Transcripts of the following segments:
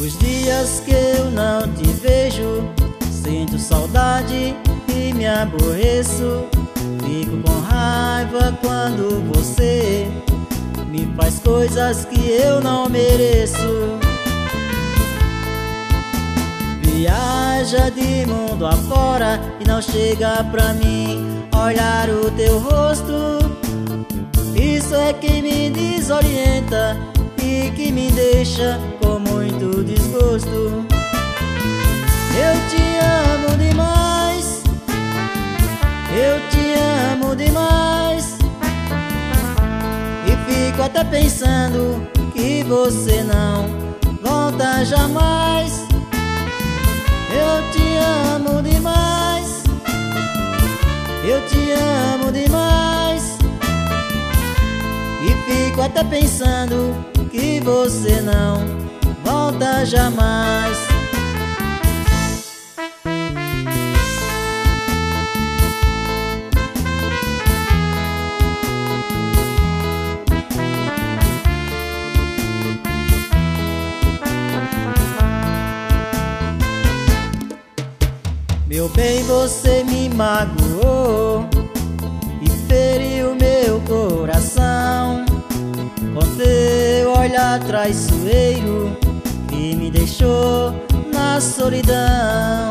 Os dias que eu não te vejo, sinto saudade e me aborreço. Fico com raiva quando você me faz coisas que eu não mereço. Viaja de mundo afora e não chega pra mim olhar o teu rosto. Isso é que me desorienta e que me deixa com muito desgosto. Eu te amo demais, eu te amo demais, e fico até pensando que você não volta jamais. Eu te amo demais, eu te amo demais, e fico até pensando que você não volta jamais. Meu bem, você me magoou e feriu meu coração com teu olhar traiçoeiro que me deixou na solidão.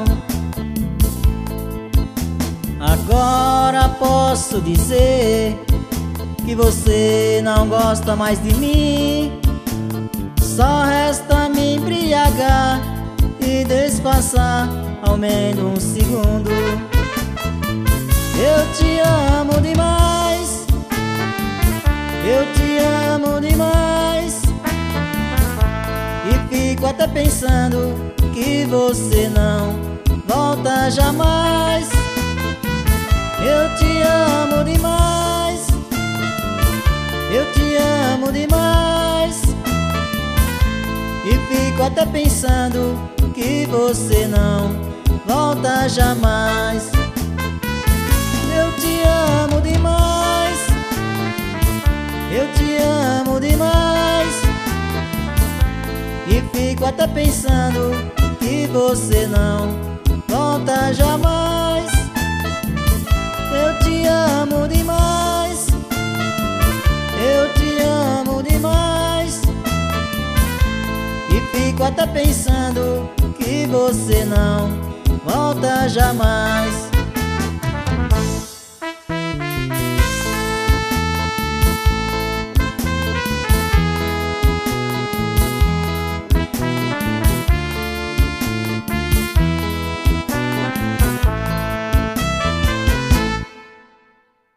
Agora posso dizer que você não gosta mais de mim. Só resta me embriagar e disfarçar ao menos um segundo. Eu te amo demais, eu te amo demais, e fico até pensando que você não volta jamais. Eu te amo demais, eu te amo demais, e fico até pensando que você não volta jamais. Eu te amo demais, eu te amo demais, e fico até pensando que você não volta jamais. Eu te amo demais, eu te amo demais, e fico até pensando que você não volta jamais.